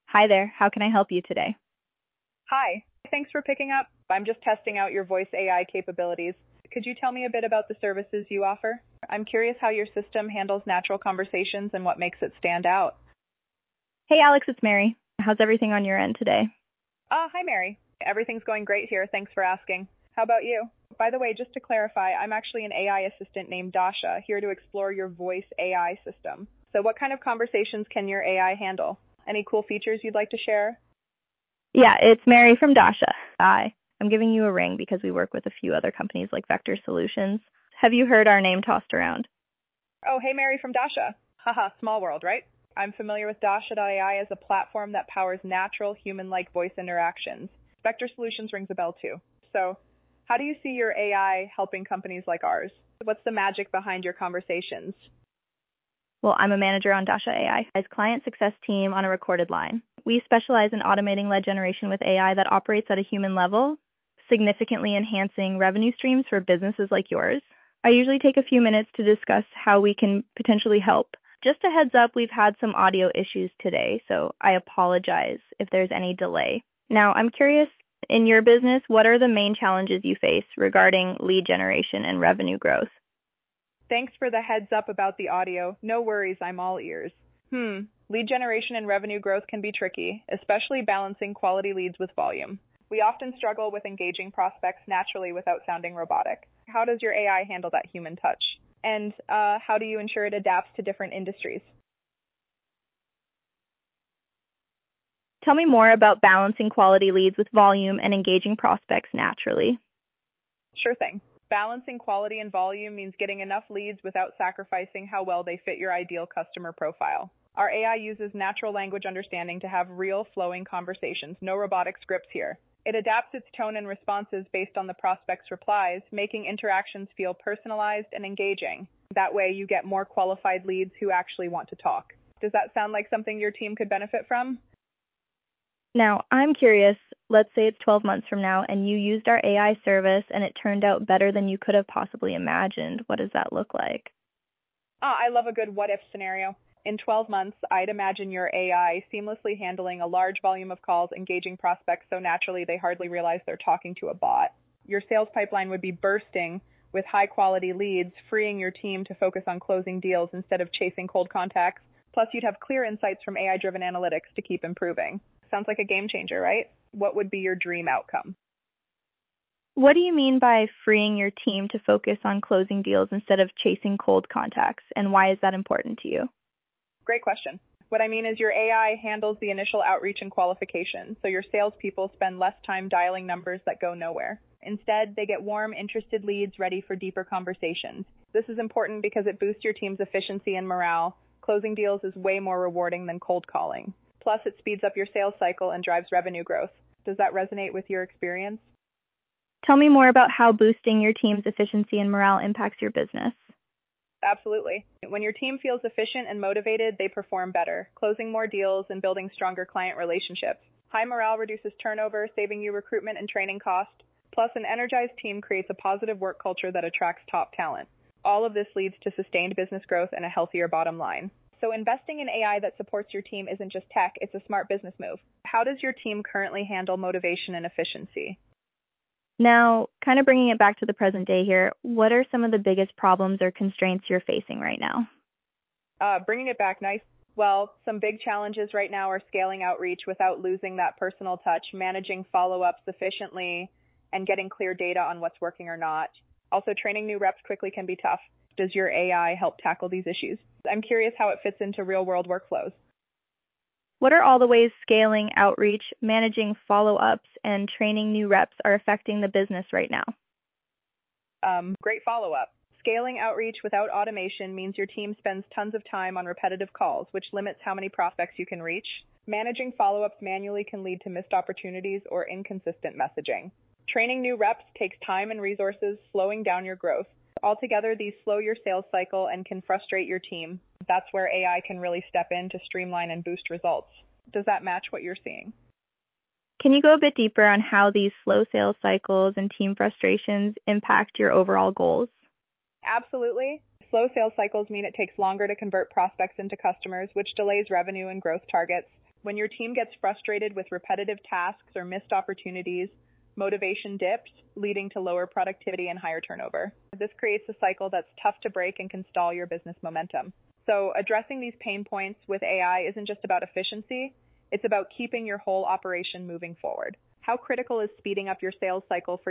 Hi there. How can I help you today? Hi. Thanks for picking up. I'm just testing out your voice AI capabilities. Could you tell me a bit about the services you offer? I'm curious how your system handles natural conversations and what makes it stand out. Hey, Alex, it's Mary. How's everything on your end today? Hi, Mary. Everything's going great here. Thanks for asking. How about you? By the way, just to clarify, I'm actually an AI assistant named Dasha, here to explore your voice AI system. So what kind of conversations can your AI handle? Any cool features you'd like to share? Yeah, it's Mary from Dasha. Hi. I'm giving you a ring because we work with a few other companies like Vector Solutions. Have you heard our name tossed around? Oh, hey, Mary from Dasha. Haha, small world, right? I'm familiar with Dasha.ai as a platform that powers natural, human-like voice interactions. Vector Solutions rings a bell too. So, how do you see your AI helping companies like ours? What's the magic behind your conversations? Well, I'm a manager on Dasha AI as client success team on a recorded line. We specialize in automating lead generation with AI that operates at a human level, significantly enhancing revenue streams for businesses like yours. I usually take a few minutes to discuss how we can potentially help. Just a heads up, we've had some audio issues today, so I apologize if there's any delay. Now, I'm curious, in your business, what are the main challenges you face regarding lead generation and revenue growth? Thanks for the heads up about the audio. No worries, I'm all ears. Lead generation and revenue growth can be tricky, especially balancing quality leads with volume. We often struggle with engaging prospects naturally without sounding robotic. How does your AI handle that human touch? And how do you ensure it adapts to different industries? Tell me more about balancing quality leads with volume and engaging prospects naturally. Sure thing. Balancing quality and volume means getting enough leads without sacrificing how well they fit your ideal customer profile. Our AI uses natural language understanding to have real flowing conversations, no robotic scripts here. It adapts its tone and responses based on the prospect's replies, making interactions feel personalized and engaging. That way you get more qualified leads who actually want to talk. Does that sound like something your team could benefit from? Now, I'm curious, let's say it's 12 months from now and you used our AI service and it turned out better than you could have possibly imagined. What does that look like? I love a good what if scenario. In 12 months, I'd imagine your AI seamlessly handling a large volume of calls, engaging prospects so naturally they hardly realize they're talking to a bot. Your sales pipeline would be bursting with high quality leads, freeing your team to focus on closing deals instead of chasing cold contacts. Plus, you'd have clear insights from AI driven analytics to keep improving. Sounds like a game changer, right? What would be your dream outcome? What do you mean by freeing your team to focus on closing deals instead of chasing cold contacts, and why is that important to you? Great question. What I mean is your AI handles the initial outreach and qualification, so your salespeople spend less time dialing numbers that go nowhere. Instead, they get warm, interested leads ready for deeper conversations. This is important because it boosts your team's efficiency and morale. Closing deals is way more rewarding than cold calling. Plus, it speeds up your sales cycle and drives revenue growth. Does that resonate with your experience? Tell me more about how boosting your team's efficiency and morale impacts your business. Absolutely. When your team feels efficient and motivated, they perform better, closing more deals and building stronger client relationships. High morale reduces turnover, saving you recruitment and training costs. Plus, an energized team creates a positive work culture that attracts top talent. All of this leads to sustained business growth and a healthier bottom line. So investing in AI that supports your team isn't just tech, it's a smart business move. How does your team currently handle motivation and efficiency? Now, kind of bringing it back to the present day here, what are some of the biggest problems or constraints you're facing right now? Bringing it back nice. Well, some big challenges right now are scaling outreach without losing that personal touch, managing follow-ups efficiently, and getting clear data on what's working or not. Also, training new reps quickly can be tough. Does your AI help tackle these issues? I'm curious how it fits into real-world workflows. What are all the ways scaling outreach, managing follow-ups, and training new reps are affecting the business right now? Great follow-up. Scaling outreach without automation means your team spends tons of time on repetitive calls, which limits how many prospects you can reach. Managing follow-ups manually can lead to missed opportunities or inconsistent messaging. Training new reps takes time and resources, slowing down your growth. Altogether, these slow your sales cycle and can frustrate your team. That's where AI can really step in to streamline and boost results. Does that match what you're seeing? Can you go a bit deeper on how these slow sales cycles and team frustrations impact your overall goals? Absolutely. Slow sales cycles mean it takes longer to convert prospects into customers, which delays revenue and growth targets. When your team gets frustrated with repetitive tasks or missed opportunities, motivation dips, leading to lower productivity and higher turnover. This creates a cycle that's tough to break and can stall your business momentum. So addressing these pain points with AI isn't just about efficiency, it's about keeping your whole operation moving forward. How critical is speeding up your sales cycle for